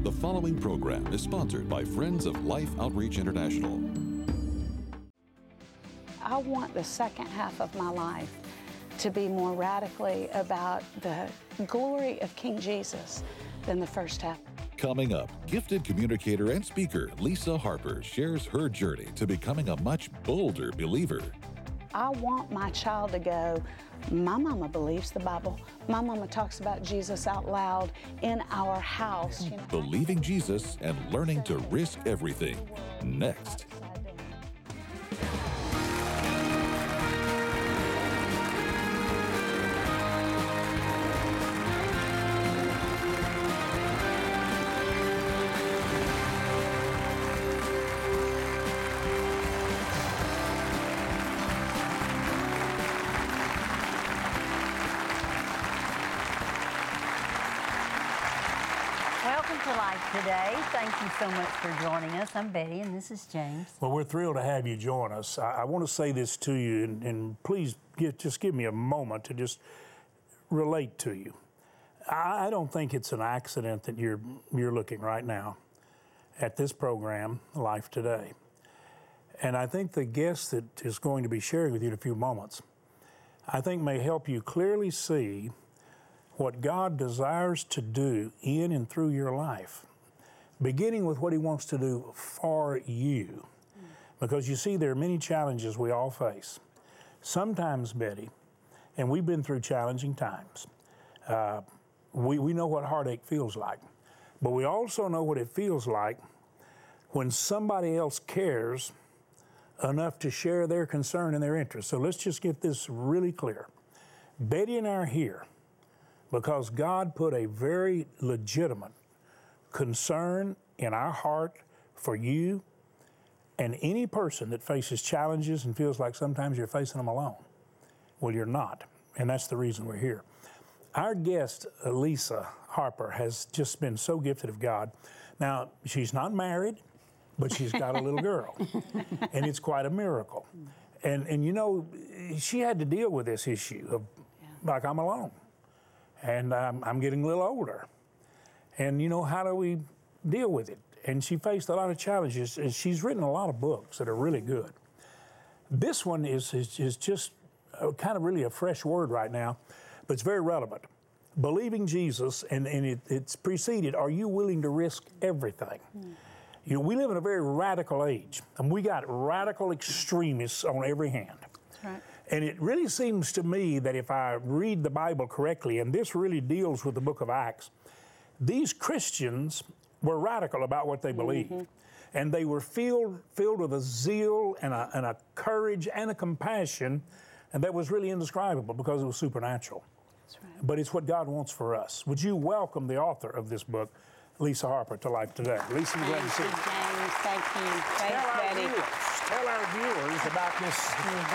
The following program is sponsored by Friends of Life Outreach International. I want the second half of my life to be more radically about the glory of King Jesus than the first half. Coming up, gifted communicator and speaker Lisa Harper shares her journey to becoming a much bolder believer. I want my child to go, my mama believes the Bible. My mama talks about Jesus out loud in our house. Believing Jesus and learning to risk everything. Next. Welcome to Life Today. Thank you so much for joining us. I'm Betty, and this is James. Well, we're thrilled to have you join us. I want to say this to you, and please just give me a moment to just relate to you. I don't think it's an accident that you're looking right now at this program, Life Today. And I think the guest that is going to be sharing with you in a few moments, I think may help you clearly see what God desires to do in and through your life, beginning with what He wants to do for you. Because you see, there are many challenges we all face. Sometimes, Betty, and we've been through challenging times, we know what heartache feels like. But we also know what it feels like when somebody else cares enough to share their concern and their interest. So let's just get this really clear. Betty and I are here because God put a very legitimate concern in our heart for you and any person that faces challenges and feels like sometimes you're facing them alone. Well, you're not, and that's the reason we're here. Our guest, Lisa Harper, has just been so gifted of God. Now, she's not married, but she's got a little girl, and it's quite a miracle. And you know, she had to deal with this issue of, like, I'm alone. And I'm getting a little older. And, you know, how do we deal with it? And she faced a lot of challenges, and she's written a lot of books that are really good. This one is just kind of really a fresh word right now, but it's very relevant. Believing Jesus, and it's preceded, are you willing to risk everything? You know, we live in a very radical age, and we got radical extremists on every hand. That's right. And it really seems to me that if I read the Bible correctly, and this really deals with the book of Acts, these Christians were radical about what they believed. And they were filled with a zeal and a courage and a compassion, and that was really indescribable because it was supernatural. That's right. But it's what God wants for us. Would you welcome the author of this book, Lisa Harper, to Life Today? Lisa, we're glad to see you. James, thank you. Thanks, Betty. Tell our viewers about this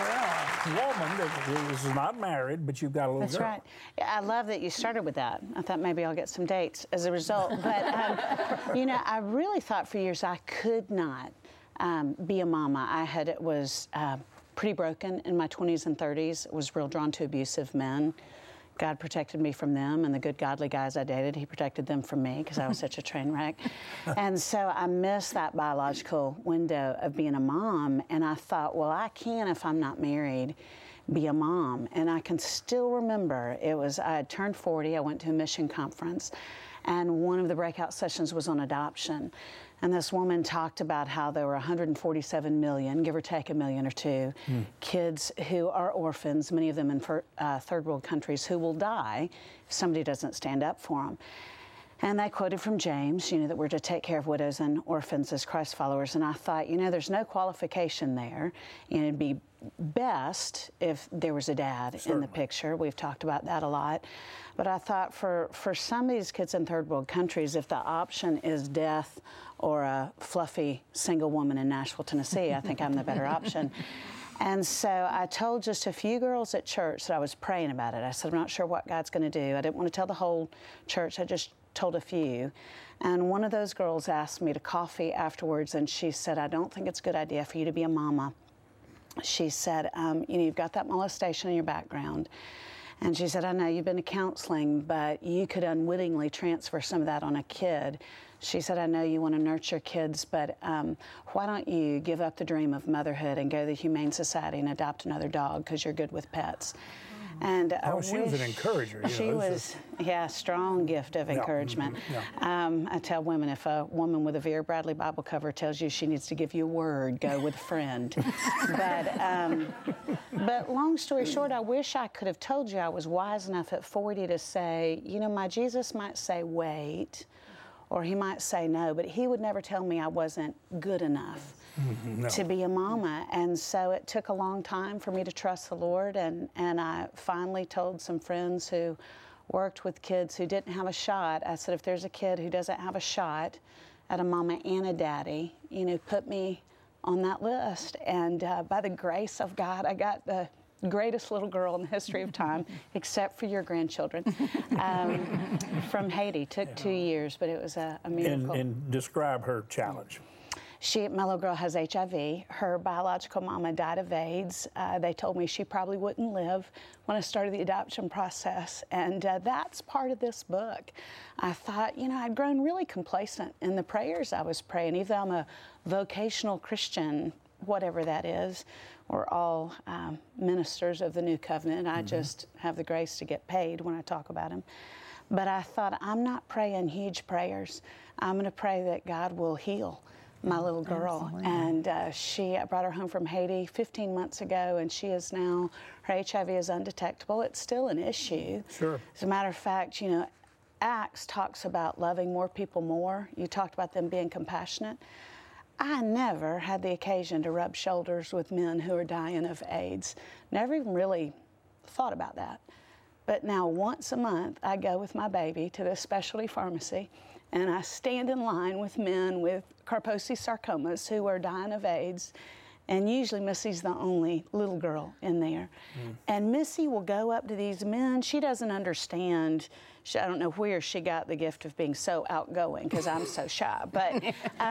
woman that is not married, but you've got a little That's girl. right. I love that you started with that. I thought maybe I'll get some dates as a result. But, you know, I really thought for years I could not be a mama. I was pretty broken in my 20s and 30s, was real drawn to abusive men. God protected me from them, and the good, godly guys I dated, He protected them from me because I was such a train wreck. And so I missed that biological window of being a mom, and I thought, well, I can, if I'm not married, be a mom. And I can still remember, I had turned 40, I went to a mission conference, and one of the breakout sessions was on adoption. And this woman talked about how there were 147 million, give or take a million or two, kids who are orphans, many of them in third world countries, who will die if somebody doesn't stand up for them. And they quoted from James, you know, that we're to take care of widows and orphans as Christ followers. And I thought, you know, there's no qualification there. And it'd be best if there was a dad in the picture. We've talked about that a lot. But I thought for some of these kids in third world countries, if the option is death or a fluffy single woman in Nashville, Tennessee, I think I'm the better option. And so I told just a few girls at church that I was praying about it. I said, I'm not sure what God's going to do. I didn't want to tell the whole church. I just told a few. And one of those girls asked me to coffee afterwards, and she said, I don't think it's a good idea for you to be a mama. She said, you know, you've got that molestation in your background. And she said, I know you've been to counseling, but you could unwittingly transfer some of that on a kid. She said, I know you want to nurture kids, but why don't you give up the dream of motherhood and go to the Humane Society and adopt another dog because you're good with pets. And she was an encourager. She was, strong gift of encouragement. I tell women, if a woman with a Vera Bradley Bible cover tells you she needs to give you a word, go with a friend. But long story short, I wish I could have told you I was wise enough at 40 to say, you know, my Jesus might say wait, or he might say no, but he would never tell me I wasn't good enough. To be a mama. And so it took a long time for me to trust the Lord, and I finally told some friends who worked with kids who didn't have a shot, I said, if there's a kid who doesn't have a shot at a mama and a daddy, you know, put me on that list. And by the grace of God, I got the greatest little girl in the history of time, except for your grandchildren, from Haiti. Took 2 years, but it was a miracle. And describe her challenge. My little girl has HIV. Her biological mama died of AIDS. They told me she probably wouldn't live when I started the adoption process. And that's part of this book. I thought, you know, I'd grown really complacent in the prayers I was praying. Even though I'm a vocational Christian, whatever that is, we're all ministers of the new covenant. I just have the grace to get paid when I talk about him. But I thought, I'm not praying huge prayers. I'm going to pray that God will heal my little girl. Absolutely. And I brought her home from Haiti 15 months ago, and she is now, her HIV is undetectable. It's still an issue. Sure. As a matter of fact, you know, Acts talks about loving more people more. You talked about them being compassionate. I never had the occasion to rub shoulders with men who are dying of AIDS. Never even really thought about that. But now once a month, I go with my baby to this specialty pharmacy, and I stand in line with men with Kaposi sarcomas who are dying of AIDS, and usually Missy's the only little girl in there. And Missy will go up to these men. She doesn't understand. I don't know where she got the gift of being so outgoing, because I'm so shy, but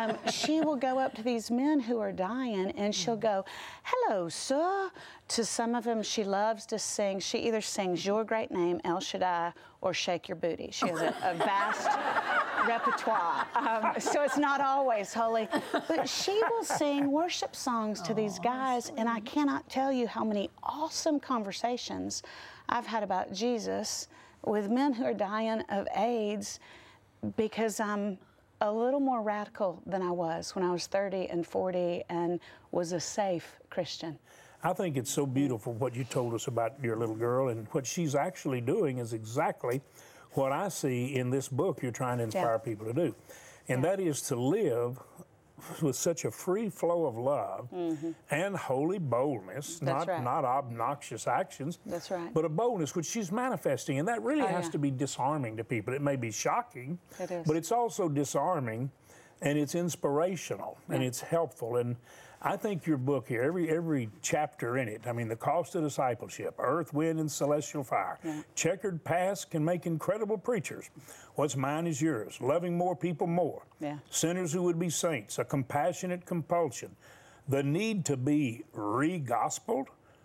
she will go up to these men who are dying, and she'll go, hello, sir. To some of them, she loves to sing. She either sings Your Great Name, El Shaddai, or Shake Your Booty. She has a vast repertoire, so it's not always holy. But she will sing worship songs to these guys, and I cannot tell you how many awesome conversations I've had about Jesus with men who are dying of AIDS, because I'm a little more radical than I was when I was 30 and 40 and was a safe Christian. I think it's so beautiful what you told us about your little girl, and what she's actually doing is exactly what I see in this book you're trying to inspire people to do. And that is to live with such a free flow of love and holy boldness, not obnoxious actions, but a boldness which she's manifesting. And that really has to be disarming to people. It may be shocking, but it's also disarming, and it's inspirational, and it's helpful. And I think your book here, every chapter in it, I mean, the cost of discipleship, earth, wind, and celestial fire, checkered past can make incredible preachers. What's mine is yours, loving more people more, sinners who would be saints, a compassionate compulsion, the need to be re-gospeled,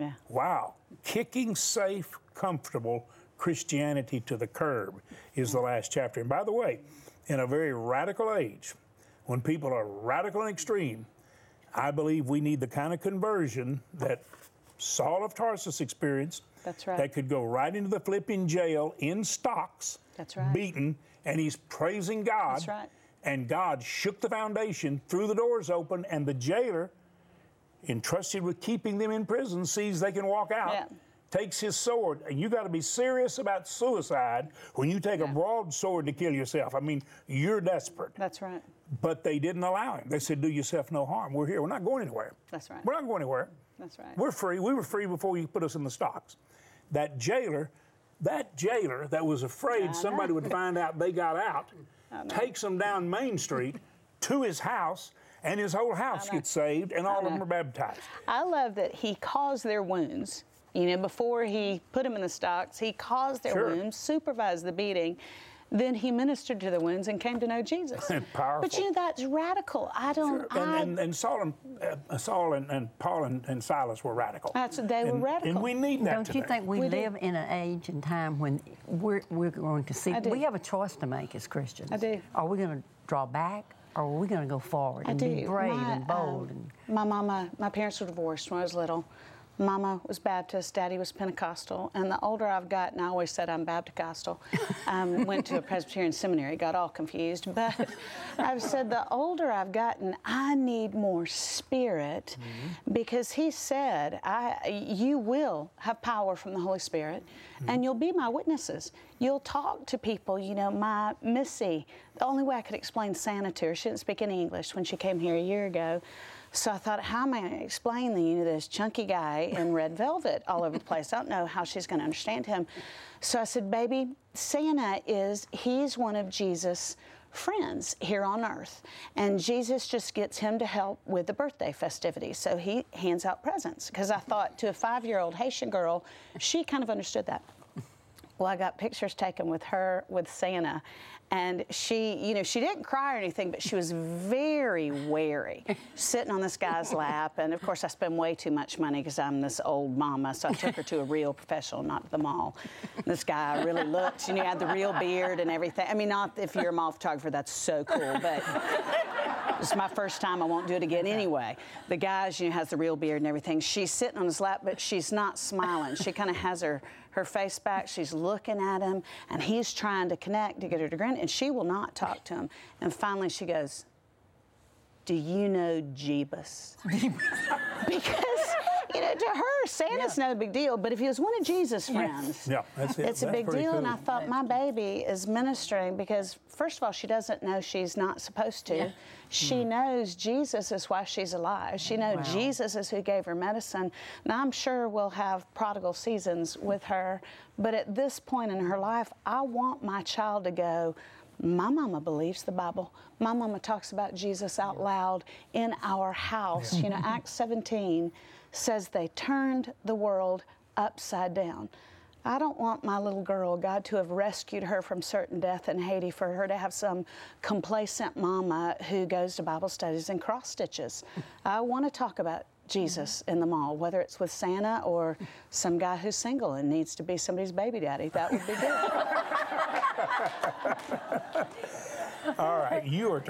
wow, kicking safe, comfortable Christianity to the curb is the last chapter. And by the way, in a very radical age, when people are radical and extreme, I believe we need the kind of conversion that Saul of Tarsus experienced. That's right. That could go right into the flipping jail in stocks, beaten, and he's praising God. That's right. And God shook the foundation, threw the doors open, and the jailer, entrusted with keeping them in prison, sees they can walk out, takes his sword. And you got to be serious about suicide when you take a broadsword to kill yourself. I mean, you're desperate. That's right. But they didn't allow him. They said, do yourself no harm. We're here. We're not going anywhere. That's right. We're not going anywhere. That's right. We're free. We were free before you put us in the stocks. That jailer that was afraid somebody would find out they got out, takes them down Main Street to his house, and his whole house gets saved, and all of them are baptized. I love that he caused their wounds. You know, before he put them in the stocks, he caused their wounds, supervised the beating. then he ministered to the wounds and came to know Jesus. Powerful. But you know, that's radical. I don't. And Saul and Paul and Silas were radical. They were radical. And we need that Don't today. you think we live in an age and time when we're going to see? I do. We have a choice to make as Christians. I do. Are we going to draw back, or are we going to go forward and be brave and bold? My parents were divorced when I was little. Mama was Baptist, Daddy was Pentecostal, and the older I've gotten, I always said I'm Baptist-costal. Went to a Presbyterian seminary, got all confused, but I've said the older I've gotten, I need more spirit, because he said, you will have power from the Holy Spirit, and you'll be my witnesses. You'll talk to people. You know, my Missy, the only way I could explain Santa to her, she didn't speak any English when she came here a year ago. So I thought, how am I going to explain this chunky guy in red velvet all over the place? I don't know how she's going to understand him. So I said, baby, Santa he's one of Jesus' friends here on earth. And Jesus just gets him to help with the birthday festivities. So he hands out presents. Because I thought, to a 5-year-old Haitian girl, she kind of understood that. Well, I got pictures taken with her, with Santa, and she didn't cry or anything, but she was very wary, sitting on this guy's lap. And of course, I spend way too much money because I'm this old mama, so I took her to a real professional, not the mall. This guy really looked, he had the real beard and everything. I mean, not if you're a mall photographer, that's so cool, but it's my first time, I won't do it again anyway. The guy, has the real beard and everything. She's sitting on his lap, but she's not smiling. She kind of has her face back, she's looking at him, and he's trying to connect to get her to grin, and she will not talk to him. And finally she goes, do you know Jeebus? Because, to her, Santa's no big deal, but if he was one of Jesus' friends, that's it. it's a big deal. Cool. And I thought, my baby is ministering because, first of all, she doesn't know she's not supposed to. Yeah. She knows Jesus is why she's alive. She knows Jesus is who gave her medicine. Now, I'm sure we'll have prodigal seasons with her, but at this point in her life, I want my child to go, my mama believes the Bible. My mama talks about Jesus out loud in our house. Yeah. Acts 17 says they turned the world upside down. I don't want my little girl, God, to have rescued her from certain death in Haiti, for her to have some complacent mama who goes to Bible studies and cross stitches. I want to talk about Jesus in the mall, whether it's with Santa or some guy who's single and needs to be somebody's baby daddy. That would be good. All right, you are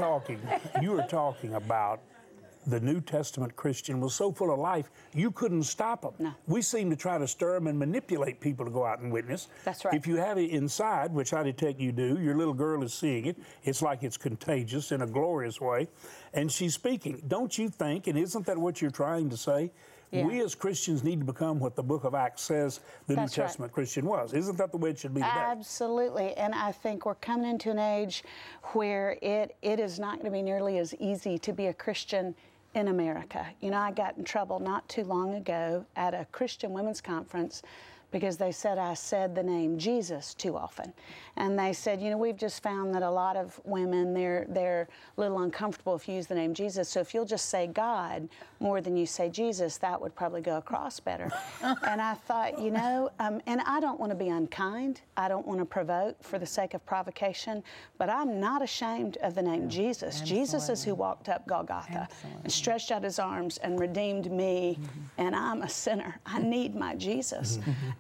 talking about the New Testament Christian was so full of life, you couldn't stop them. No. We seem to try to stir them and manipulate people to go out and witness. That's right. If you have it inside, which I detect you do, your little girl is seeing it. It's like it's contagious in a glorious way, and she's speaking. Don't you think, and isn't that what you're trying to say? Yeah. We as Christians need to become what the book of Acts says the New Testament Christian was. Isn't that the way it should be today? Absolutely. And I think we're coming into an age where it is not going to be nearly as easy to be a Christian in America. I got in trouble not too long ago at a Christian women's conference because they said I said the name Jesus too often. And they said, we've just found that a lot of women, they're a little uncomfortable if you use the name Jesus. So if you'll just say God more than you say Jesus, that would probably go across better. And I thought, and I don't want to be unkind. I don't want to provoke for the sake of provocation, but I'm not ashamed of the name Jesus. Absolutely. Jesus is who walked up Golgotha and stretched out his arms and redeemed me, and I'm a sinner. I need my Jesus.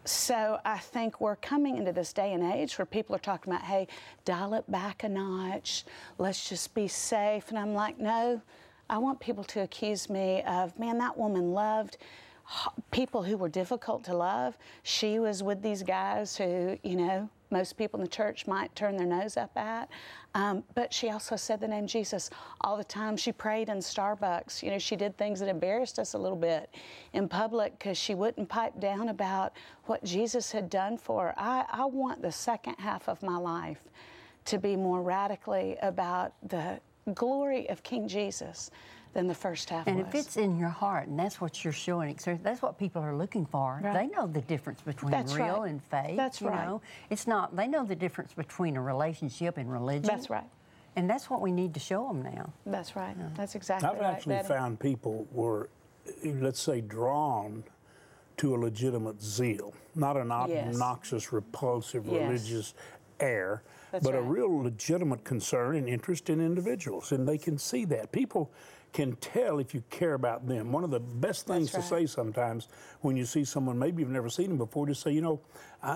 So I think we're coming into this day and age where people are talking about, hey, dial it back a notch. Let's just be safe. And I'm like, no, I want people to accuse me of, man, that woman loved people who were difficult to love. She was with these guys who, most people in the church might turn their nose up at. But she also said the name Jesus all the time. She prayed in Starbucks. She did things that embarrassed us a little bit in public because she wouldn't pipe down about what Jesus had done for her. I want the second half of my life to be more radically about the glory of King Jesus than the first half and was. If it's in your heart, and that's what you're showing, that's what people are looking for. Right. They know the difference between real and fake. That's right. It's not, they know the difference between a relationship and religion. That's right. And that's what we need to show them now. That's right. That's exactly right. I've actually found people were, let's say, drawn to a legitimate zeal, not an obnoxious, repulsive, religious air, That's but a right. real legitimate concern and interest in individuals, and they can see that. People can tell if you care about them. One of the best things That's to right. say sometimes when you see someone, maybe you've never seen them before, just say, you know,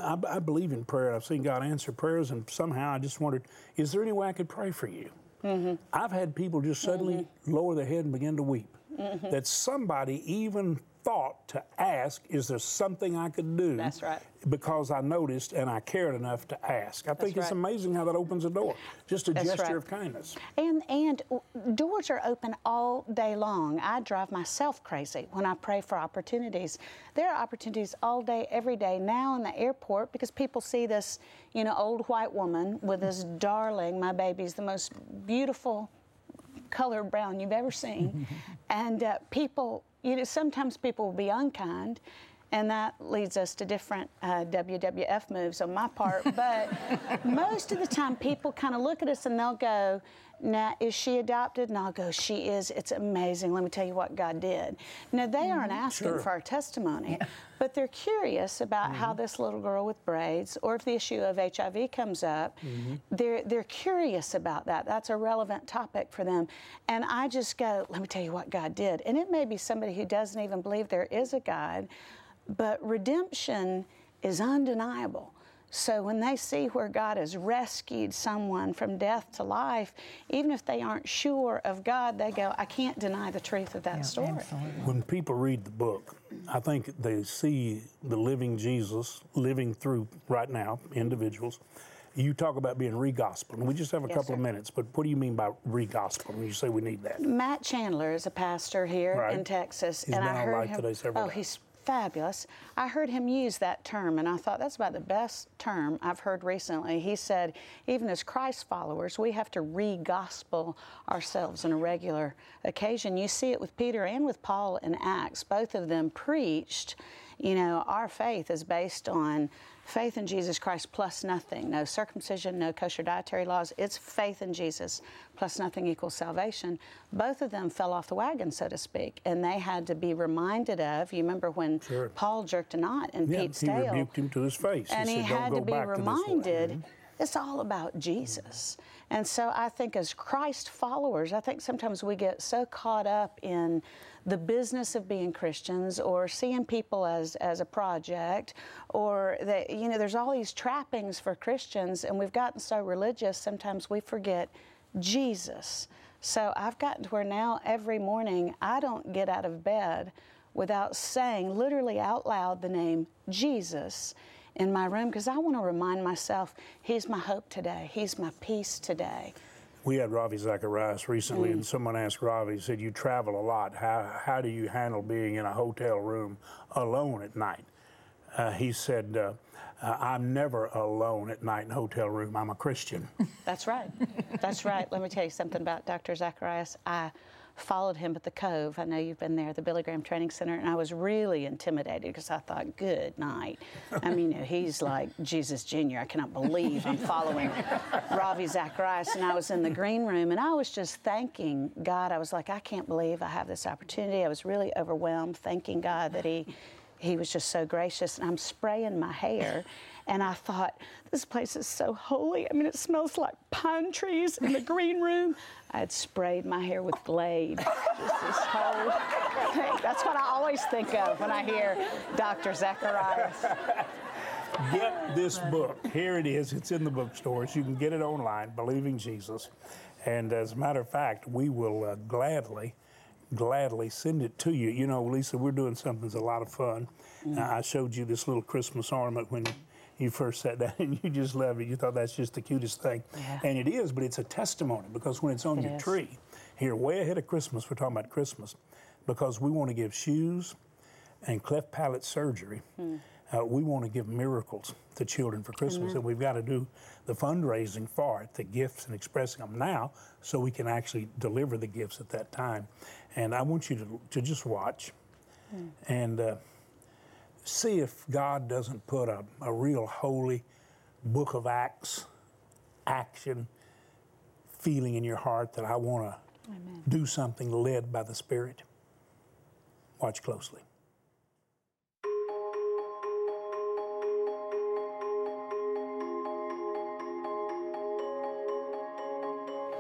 I believe in prayer. I've seen God answer prayers, and somehow I just wondered, is there any way I could pray for you? I've had people just suddenly lower their head and begin to weep. That somebody even thought to ask, is there something I could do? That's right. Because I noticed and I cared enough to ask. I think it's right. amazing how that opens a door. Just a That's gesture right. of kindness. And doors are open all day long. I drive myself crazy when I pray for opportunities. There are opportunities all day, every day now in the airport because people see this, you know, old white woman with this darling, my baby's the most beautiful color brown you've ever seen. And people, you know, sometimes people will be unkind, and that leads us to different WWF moves on my part. But most of the time, people kind of look at us and they'll go, now, is she adopted? And I'll go, she is. It's amazing. Let me tell you what God did. Now, they aren't asking Sure. for our testimony, but they're curious about how this little girl with braids, or if the issue of HIV comes up, they're curious about that. That's a relevant topic for them. And I just go, let me tell you what God did. And it may be somebody who doesn't even believe there is a God, but redemption is undeniable. So when they see where God has rescued someone from death to life, even if they aren't sure of God, they go, I can't deny the truth of that story. Absolutely. When people read the book, I think they see the living Jesus living through, right now, individuals. You talk about being re-gospeled. We just have a Yes, couple of sir. minutes, but what do you mean by re-gospel when you say we need that? Matt Chandler is a pastor here Right. in Texas. He's and been I on heard Live him, Today several oh, times. he's fabulous. I heard him use that term, and I thought that's about the best term I've heard recently. He said, even as Christ followers, we have to re-gospel ourselves on a regular occasion. You see it with Peter and with Paul in Acts. Both of them preached, you know, our faith is based on faith in Jesus Christ plus nothing. No circumcision, no kosher dietary laws. It's faith in Jesus plus nothing equals salvation. Both of them fell off the wagon, so to speak, and they had to be reminded of, you remember when Sure. Paul jerked a knot in Yeah, Pete's he tail? rebuked him to his face. And he said, "Don't had go to be back to this way." reminded it's all about Jesus. And so I think as Christ followers, I think sometimes we get so caught up in the business of being Christians or seeing people as a project, or that, you know, there's all these trappings for Christians, and we've gotten so religious, sometimes we forget Jesus. So I've gotten to where now every morning I don't get out of bed without saying literally out loud the name Jesus in my room, because I want to remind myself, He's my hope today. He's my peace today. We had Ravi Zacharias recently, and someone asked Ravi, he said, you travel a lot. How do you handle being in a hotel room alone at night? He said, I'm never alone at night in a hotel room. I'm a Christian. That's right. That's right. Let me tell you something about Dr. Zacharias. I followed him at the Cove. I know you've been there, the Billy Graham Training Center, and I was really intimidated because I thought, good night. I mean, you know, he's like Jesus Jr. I cannot believe I'm following Ravi Zacharias. And I was in the green room, and I was just thanking God. I was like, I can't believe I have this opportunity. I was really overwhelmed, thanking God that He was just so gracious. And I'm spraying my hair, and I thought, this place is so holy. I mean, it smells like pine trees in the green room. I had sprayed my hair with Glade. Just this whole thing. That's what I always think of when I hear Dr. Zacharias. Get this book. Here it is. It's in the bookstores. You can get it online, Believing Jesus. And as a matter of fact, we will gladly send it to you. You know, Lisa, we're doing something that's a lot of fun. I showed you this little Christmas ornament when you first sat down, and you just loved it. You thought that's just the cutest thing. Yeah. And it is, but it's a testimony, because when it's on your is. tree, here, way ahead of Christmas, we're talking about Christmas, because we want to give shoes and cleft palate surgery. We want to give miracles to children for Christmas, and we've got to do the fundraising for it, the gifts and expressing them now, so we can actually deliver the gifts at that time. And I want you to just watch and see if God doesn't put a real holy book of Acts action feeling in your heart that I want to do something led by the Spirit. Watch closely.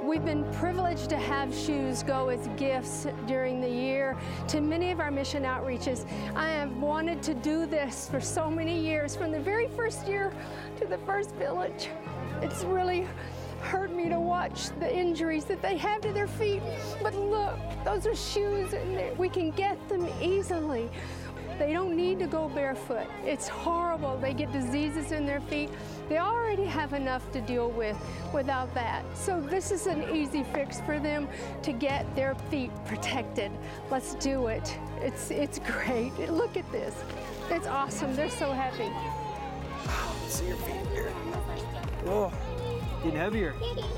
We've been privileged to have shoes go as gifts during the year to many of our mission outreaches. I have wanted to do this for so many years, from the very first year to the first village. It's really hurt me to watch the injuries that they have to their feet. But look, those are shoes and we can get them easily. They don't need to go barefoot. It's horrible. They get diseases in their feet. They already have enough to deal with without that. So this is an easy fix for them to get their feet protected. Let's do it. It's great. Look at this. It's awesome. They're so happy. See your feet here. Oh, getting heavier.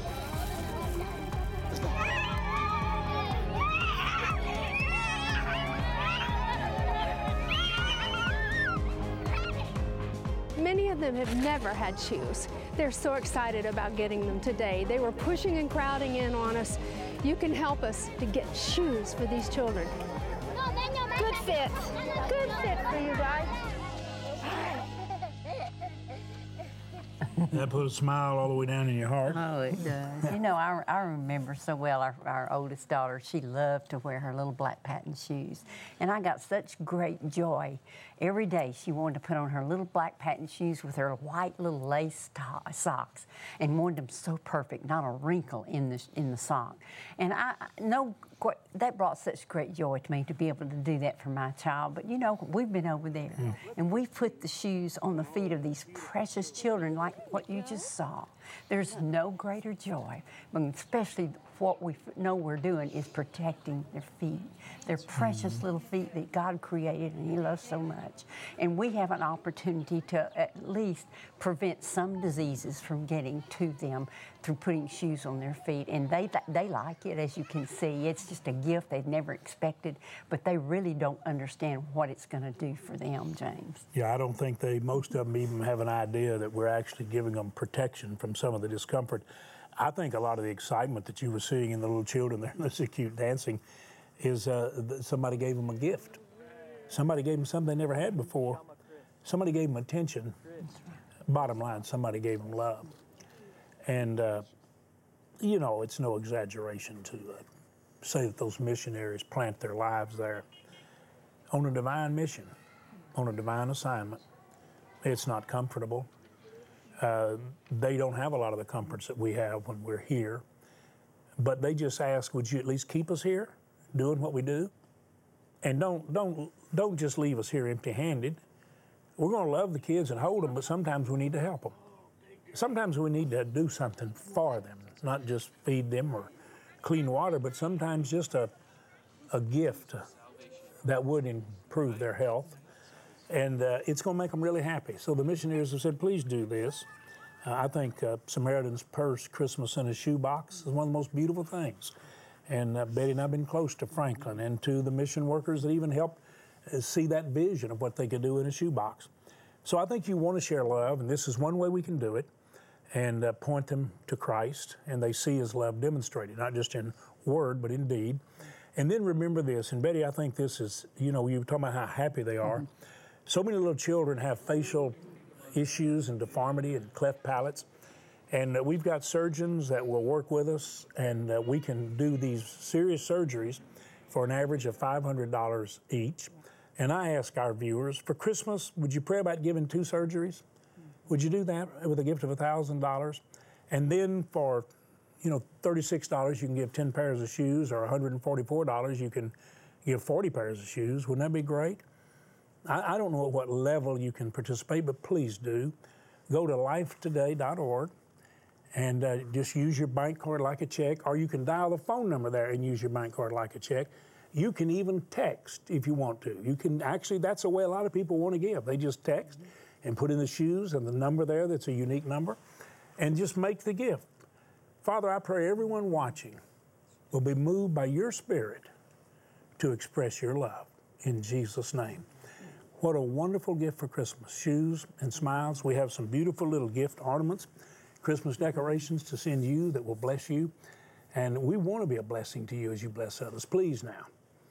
Many of them have never had shoes. They're so excited about getting them today. They were pushing and crowding in on us. You can help us to get shoes for these children. Good fit. Good fit for you guys. That put a smile all the way down in your heart. Oh, it does. You know, I remember so well our oldest daughter, she loved to wear her little black patent shoes. And I got such great joy. Every day she wanted to put on her little black patent shoes with her white little lace socks and wanted them so perfect, not a wrinkle in the sock. And I know that brought such great joy to me to be able to do that for my child. But you know, we've been over there and we've put the shoes on the feet of these precious children like what you just saw. There's no greater joy, but especially what we know we're doing is protecting their feet. Their precious little feet that God created and He loves so much. And we have an opportunity to at least prevent some diseases from getting to them through putting shoes on their feet. And they like it, as you can see. It's just a gift they've never expected, but they really don't understand what it's going to do for them, James. Yeah, I don't think most of them even have an idea that we're actually giving them protection from some of the discomfort. I think a lot of the excitement that you were seeing in the little children there, this cute dancing, is somebody gave them a gift. Somebody gave them something they never had before. Somebody gave them attention. Bottom line, somebody gave them love. And, you know, it's no exaggeration to say that those missionaries plant their lives there on a divine mission, on a divine assignment. It's not comfortable. They don't have a lot of the comforts that we have when we're here. But they just ask, would you at least keep us here, doing what we do? And don't just leave us here empty-handed. We're going to love the kids and hold them, but sometimes we need to help them. Sometimes we need to do something for them, not just feed them or clean water, but sometimes just a gift that would improve their health. And it's going to make them really happy. So the missionaries have said, please do this. I think Samaritan's Purse, Christmas in a Shoebox, is one of the most beautiful things. And Betty and I have been close to Franklin and to the mission workers that even helped see that vision of what they could do in a shoebox. So I think you want to share love, and this is one way we can do it, and point them to Christ, and they see His love demonstrated, not just in word, but in deed. And then remember this, and Betty, I think this is, you know, you were talking about how happy they are. So many little children have facial issues and deformity and cleft palates. And we've got surgeons that will work with us, and we can do these serious surgeries for an average of $500 each. And I ask our viewers, for Christmas, would you pray about giving 2 surgeries? Would you do that with a gift of $1,000? And then for, you know, $36, you can give 10 pairs of shoes, or $144, you can give 40 pairs of shoes. Wouldn't that be great? I don't know at what level you can participate, but please do. Go to lifetoday.org and just use your bank card like a check, or you can dial the phone number there and use your bank card like a check. You can even text if you want to. You can actually, that's the way a lot of people want to give. They just text and put in the shoes and the number there that's a unique number, and just make the gift. Father, I pray everyone watching will be moved by your Spirit to express your love. In Jesus' name. What a wonderful gift for Christmas. Shoes and smiles. We have some beautiful little gift ornaments, Christmas decorations to send you that will bless you. And we want to be a blessing to you as you bless others. Please now,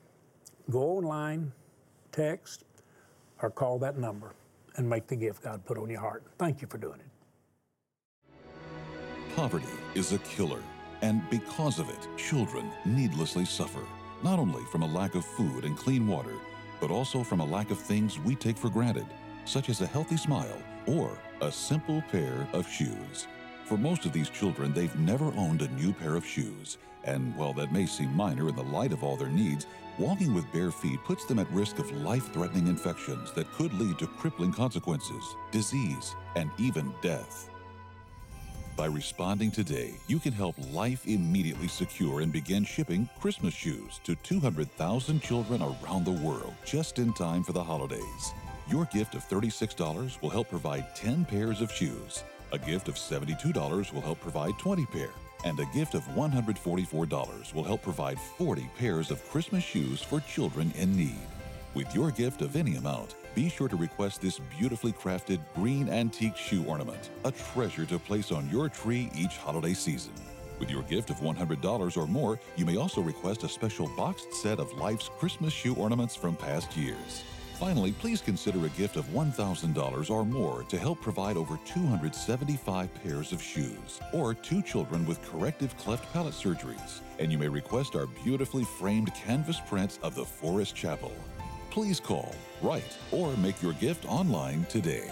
go online, text, or call that number and make the gift God put on your heart. Thank you for doing it. Poverty is a killer. And because of it, children needlessly suffer, not only from a lack of food and clean water, but also from a lack of things we take for granted, such as a healthy smile or a simple pair of shoes. For most of these children, they've never owned a new pair of shoes. And while that may seem minor in the light of all their needs, walking with bare feet puts them at risk of life-threatening infections that could lead to crippling consequences, disease, and even death. By responding today, you can help Life immediately secure and begin shipping Christmas shoes to 200,000 children around the world just in time for the holidays. Your gift of $36 will help provide 10 pairs of shoes. A gift of $72 will help provide 20 pairs. And a gift of $144 will help provide 40 pairs of Christmas shoes for children in need. With your gift of any amount, be sure to request this beautifully crafted green antique shoe ornament, a treasure to place on your tree each holiday season. With your gift of $100 or more, you may also request a special boxed set of Life's Christmas shoe ornaments from past years. Finally, please consider a gift of $1,000 or more to help provide over 275 pairs of shoes, or 2 children with corrective cleft palate surgeries. And you may request our beautifully framed canvas prints of the Forest Chapel. Please call, write, or make your gift online today.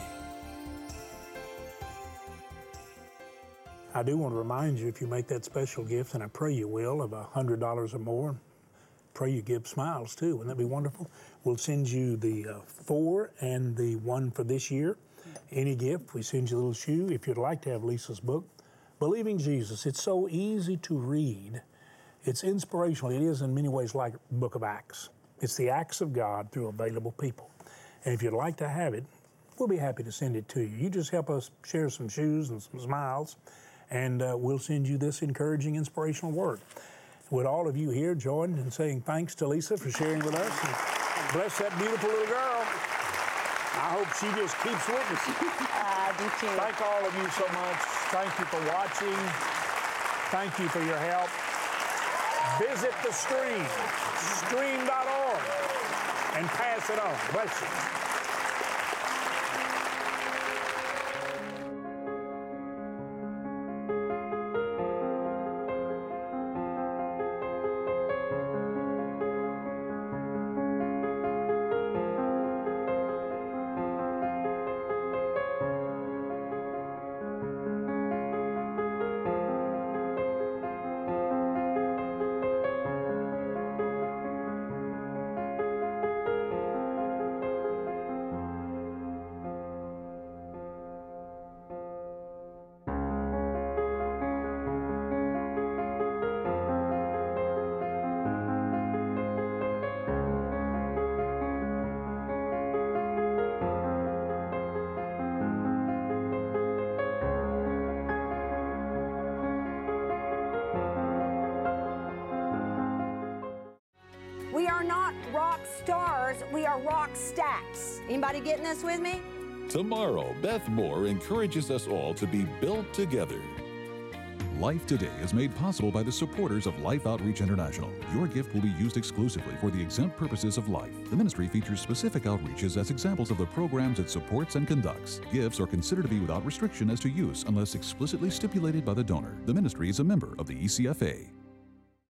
I do want to remind you, if you make that special gift, and I pray you will, of $100 or more, pray you give smiles too. Wouldn't that be wonderful? We'll send you the 4 and the 1 for this year. Any gift, we send you a little shoe. If you'd like to have Lisa's book, Believing Jesus, it's so easy to read. It's inspirational. It is in many ways like the book of Acts. It's the acts of God through available people. And if you'd like to have it, we'll be happy to send it to you. You just help us share some shoes and some smiles, and we'll send you this encouraging, inspirational word. Would all of you here join in saying thanks to Lisa for sharing with us? And bless that beautiful little girl. I hope she just keeps witnessing. I do too. Thank all of you so much. Thank you for watching. Thank you for your help. Visit the stream, stream.org, and pass it on. Bless you. We are not rock stars, we are rock stacks. Anybody getting this with me? Tomorrow, Beth Moore encourages us all to be built together. Life Today is made possible by the supporters of Life Outreach International. Your gift will be used exclusively for the exempt purposes of life. The ministry features specific outreaches as examples of the programs it supports and conducts. Gifts are considered to be without restriction as to use unless explicitly stipulated by the donor. The ministry is a member of the ECFA.